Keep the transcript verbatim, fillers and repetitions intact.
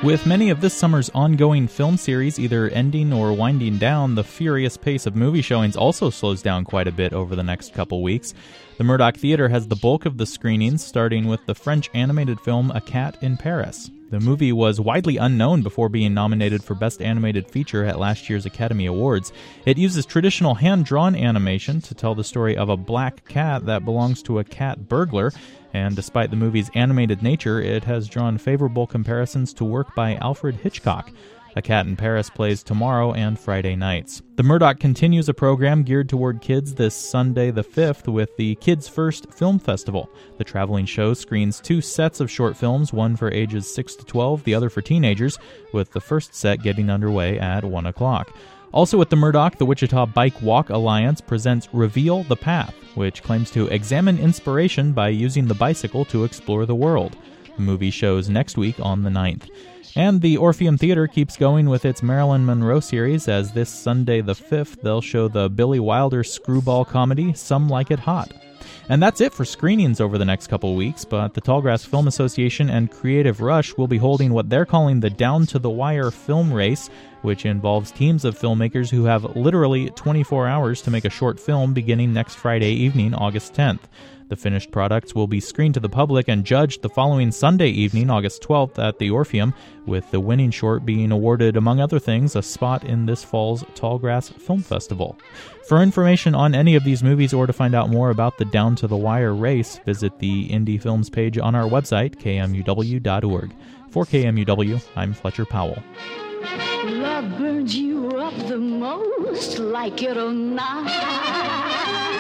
With many of this summer's ongoing film series either ending or winding down, the furious pace of movie showings also slows down quite a bit over the next couple weeks. The Murdoch Theatre has the bulk of the screenings, starting with the French animated film A Cat in Paris. The movie was widely unknown before being nominated for Best Animated Feature at last year's Academy Awards. It uses traditional hand-drawn animation to tell the story of a black cat that belongs to a cat burglar, and despite the movie's animated nature, it has drawn favorable comparisons to work by Alfred Hitchcock. A Cat in Paris plays tomorrow and Friday nights. The Murdoch continues a program geared toward kids this Sunday the fifth with the Kids First Film Festival. The traveling show screens two sets of short films, one for ages six to twelve, the other for teenagers, with the first set getting underway at one o'clock. Also at the Murdoch, the Wichita Bike Walk Alliance presents Reveal the Path, which claims to examine inspiration by using the bicycle to explore the world. The movie shows next week on the ninth. And the Orpheum Theatre keeps going with its Marilyn Monroe series, as this Sunday the fifth they'll show the Billy Wilder screwball comedy Some Like It Hot. And that's it for screenings over the next couple weeks, but the Tallgrass Film Association and Creative Rush will be holding what they're calling the Down to the Wire Film Race, which involves teams of filmmakers who have literally twenty-four hours to make a short film beginning next Friday evening, August tenth. The finished products will be screened to the public and judged the following Sunday evening, August twelfth, at the Orpheum, with the winning short being awarded, among other things, a spot in this fall's Tallgrass Film Festival. For information on any of these movies or to find out more about the Down to the Wire race, visit the Indie Films page on our website, K M U W dot org. For K M U W, I'm Fletcher Powell. Love burns you up the most, like it or not.